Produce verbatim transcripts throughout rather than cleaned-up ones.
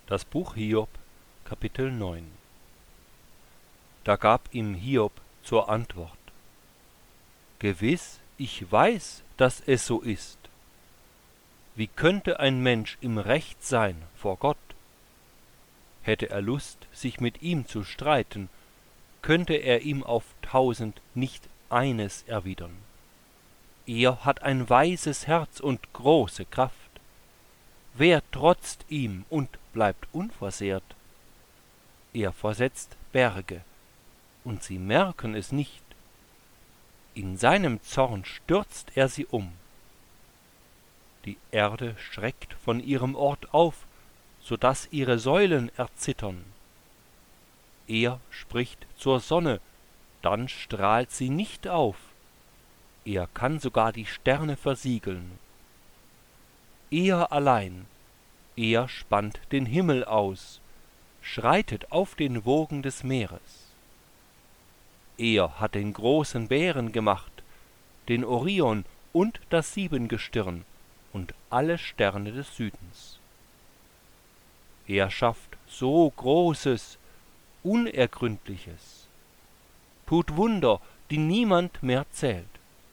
Das Buch Hiob, Kapitel neun. Da gab ihm Hiob zur Antwort: Gewiss, ich weiß, dass es so ist. Wie könnte ein Mensch im Recht sein vor Gott? Hätte er Lust, sich mit ihm zu streiten, könnte er ihm auf tausend nicht eines erwidern. Er hat ein weises Herz und große Kraft. Wer trotzt ihm und bleibt unversehrt? Er versetzt Berge, und sie merken es nicht. In seinem Zorn stürzt er sie um. Die Erde schreckt von ihrem Ort auf, so daß ihre Säulen erzittern. Er spricht zur Sonne, dann strahlt sie nicht auf. Er kann sogar die Sterne versiegeln. Er allein, er spannt den Himmel aus, schreitet auf den Wogen des Meeres. Er hat den großen Bären gemacht, den Orion und das Siebengestirn und alle Sterne des Südens. Er schafft so Großes, Unergründliches, tut Wunder, die niemand mehr zählt.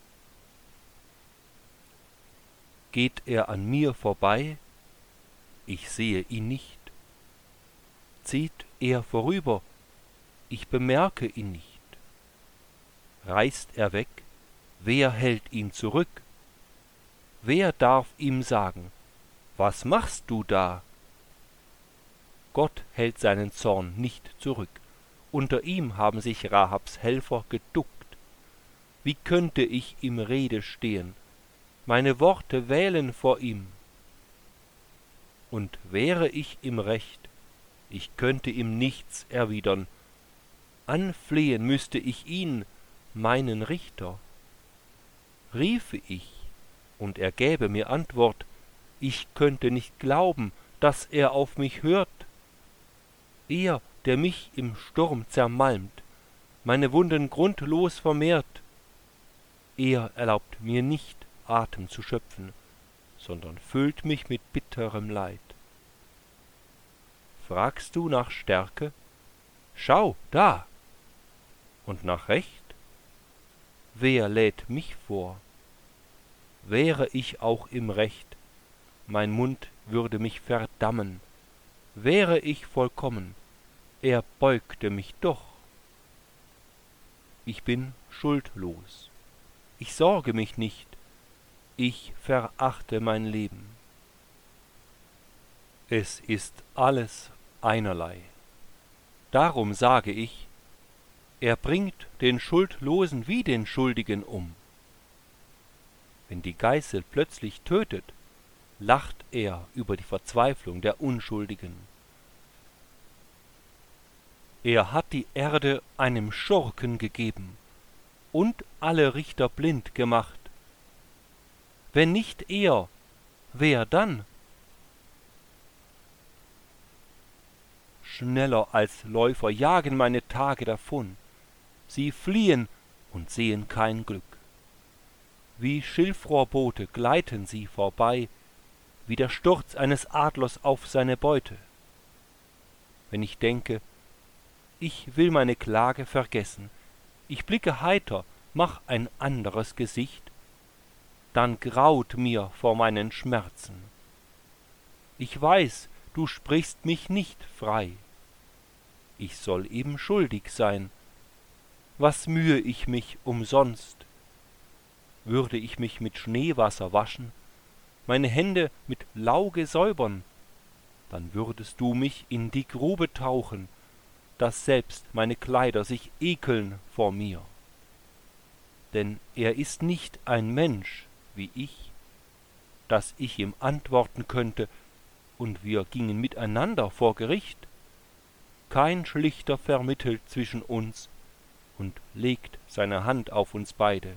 Geht er an mir vorbei, ich sehe ihn nicht. Zieht er vorüber, ich bemerke ihn nicht. Reißt er weg, wer hält ihn zurück? Wer darf ihm sagen, was machst du da? Gott hält seinen Zorn nicht zurück. Unter ihm haben sich Rahabs Helfer geduckt. Wie könnte ich ihm Rede stehen, meine Worte wählen vor ihm? Und wäre ich im Recht, ich könnte ihm nichts erwidern. Anflehen müsste ich ihn, meinen Richter. Riefe ich, und er gäbe mir Antwort, ich könnte nicht glauben, dass er auf mich hört. Er, der mich im Sturm zermalmt, meine Wunden grundlos vermehrt, er erlaubt mir nicht, Atem zu schöpfen, sondern füllt mich mit bitterem Leid. Fragst du nach Stärke? Schau, da! Und nach Recht? Wer lädt mich vor? Wäre ich auch im Recht, mein Mund würde mich verdammen. Wäre ich vollkommen, er beugte mich doch. Ich bin schuldlos, ich sorge mich nicht, ich verachte mein Leben. Es ist alles einerlei. Darum sage ich, er bringt den Schuldlosen wie den Schuldigen um. Wenn die Geißel plötzlich tötet, lacht er über die Verzweiflung der Unschuldigen. Er hat die Erde einem Schurken gegeben und alle Richter blind gemacht. Wenn nicht er, wer dann? Schneller als Läufer jagen meine Tage davon. Sie fliehen und sehen kein Glück. Wie Schilfrohrboote gleiten sie vorbei, wie der Sturz eines Adlers auf seine Beute. Wenn ich denke, ich will meine Klage vergessen, ich blicke heiter, mach ein anderes Gesicht, dann graut mir vor meinen Schmerzen. Ich weiß, du sprichst mich nicht frei. Ich soll eben schuldig sein. Was mühe ich mich umsonst? Würde ich mich mit Schneewasser waschen, meine Hände mit Lauge säubern, dann würdest du mich in die Grube tauchen, dass selbst meine Kleider sich ekeln vor mir. Denn er ist nicht ein Mensch wie ich, dass ich ihm antworten könnte, und wir gingen miteinander vor Gericht. Kein Schlichter vermittelt zwischen uns und legt seine Hand auf uns beide.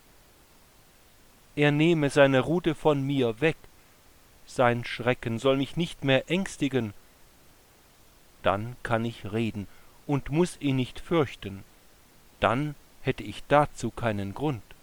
Er nehme seine Rute von mir weg, sein Schrecken soll mich nicht mehr ängstigen. Dann kann ich reden und muß ihn nicht fürchten, dann hätte ich dazu keinen Grund.